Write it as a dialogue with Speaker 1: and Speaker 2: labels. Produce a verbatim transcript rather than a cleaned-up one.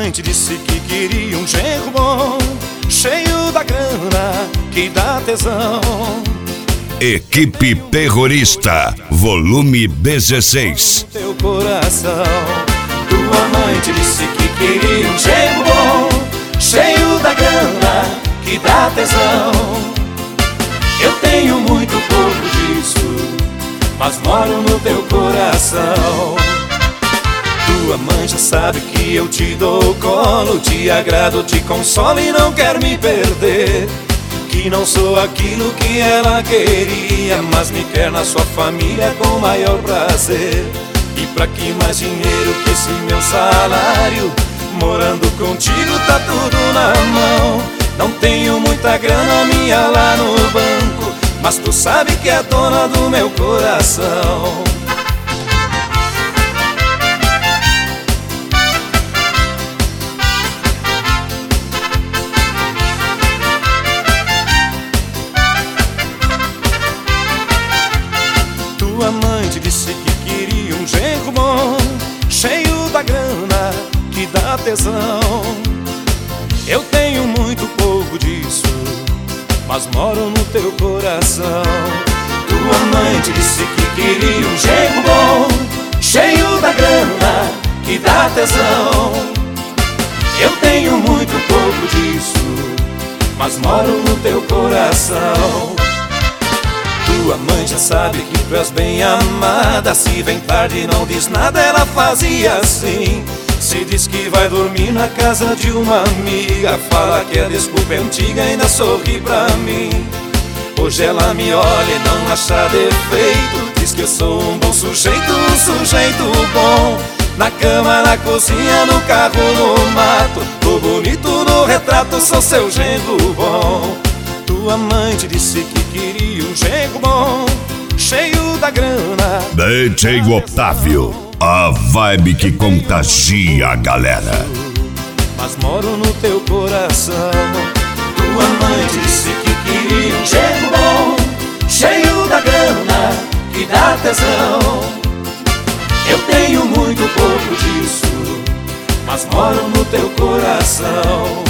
Speaker 1: amante disse que queria um genro bom, cheio da grana que dá tesão.
Speaker 2: Equipe Terrorista, volume dezesseis.
Speaker 1: Teu coração. Tua amante disse que queria um genro bom, cheio da grana que dá tesão. Eu tenho muito pouco disso, mas moro no teu coração. Tua mãe já sabe que eu te dou colo, te agrado, te consolo e não quer me perder. Que não sou aquilo que ela queria, mas me quer na sua família com o maior prazer. E pra que mais dinheiro que esse meu salário? Morando contigo tá tudo na mão. Não tenho muita grana minha lá no banco, mas tu sabe que é dona do meu coração. Tua amante disse que queria um genro bom, cheio da grana que dá tesão. Eu tenho muito pouco disso, mas moro no teu coração. Tua amante disse que queria um genro bom, cheio da grana que dá tesão. Eu tenho muito pouco disso, mas moro no teu coração. Tua mãe já sabe que tu és bem amada, se vem tarde e não diz nada, ela fazia assim. Se diz que vai dormir na casa de uma amiga, fala que a desculpa é antiga e ainda sorri pra mim. Hoje ela me olha e não acha defeito, diz que eu sou um bom sujeito, um sujeito bom. Na cama, na cozinha, no carro, no mato, tô bonito no retrato, sou seu genro bom. Tua amante disse que queria um genro bom, cheio da grana.
Speaker 2: D J Otávio, a vibe que contagia a galera.
Speaker 1: Mas moro no teu coração. Tua amante disse que queria um genro bom, cheio da grana que dá tesão. Eu tenho muito pouco disso, mas moro no teu coração.